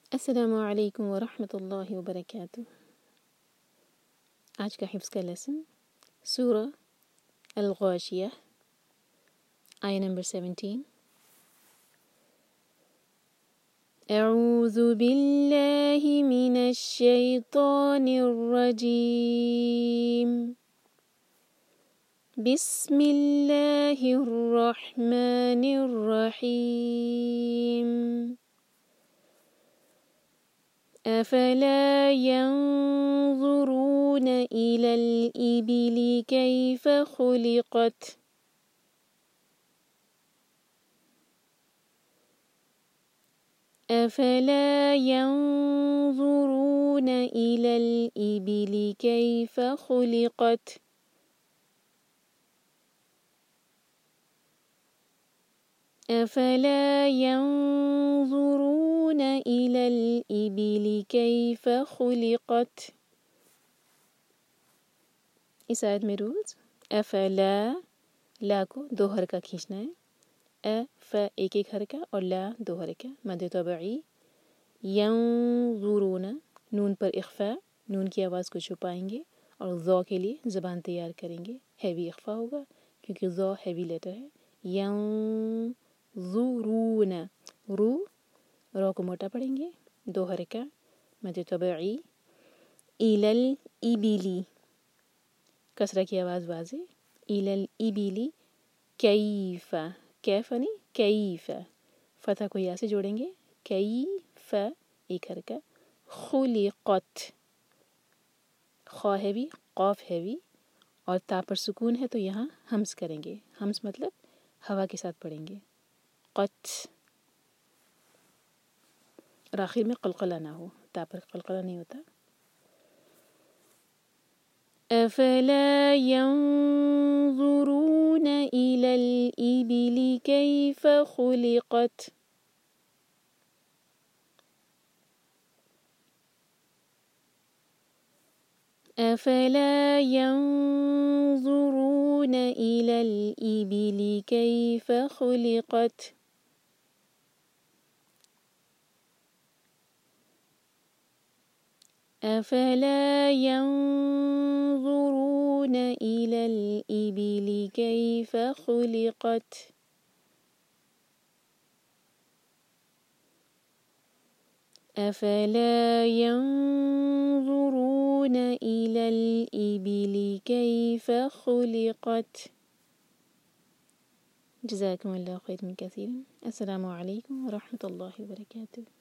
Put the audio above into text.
السلام علیکم ورحمۃ اللہ وبرکاتہ۔ آج کا حفظ کا لیسن سورہ الغاشیہ، آیہ نمبر 17۔ اعوذ باللہ من الشیطان الرجیم، بسم اللہ الرحمن الرحیم۔ أفلا ينظرون إلى الإبل كيف خلقت أفلا ينظرون إلى الإبل كيف خلقت أفلا ينظرون إلى الإبل كيف خلقت۔ اس آیت میں رولز، افلا، لا کو دو حرکہ کھینچنا ہے، ف ایک حرکہ اور لا دو حرکہ مد طبعی۔ ینظرون، نون پر اخفاء، نون کی آواز کو چھپائیں گے اور ذو کے لیے زبان تیار کریں گے، ہیوی اخفاء ہوگا کیونکہ ذو ہیوی لیٹر ہے۔ ینظرون، رو کو موٹا پڑھیں گے، دو حرکہ مد طبعی۔ الی الابلی، کسرہ کی آواز واضح، الی الابلی، کیف، کیف نہیں کیف، فتح کو یا سے جوڑیں گے، کیف ایک حرکہ، خلقت، خا ہیوی، قاف ہیوی اور تا پر سکون ہے تو یہاں ہمس کریں گے، ہمس مطلب ہوا کے ساتھ پڑھیں گے، قط، اور آخر میں قلقلہ نہ ہو، تا پر قلقلہ نہیں ہوتا۔ افلا ينظرون إلى الإبل كيف خلقت أفلا ينظرون إلى الإبل كيف خلقت أفلا ينظرون إلى الإبل كيف خلقت أفلا ينظرون إلى الإبل كيف خلقت۔ جزاكم الله خيرا كثيرا۔ السلام عليكم ورحمة الله وبركاته۔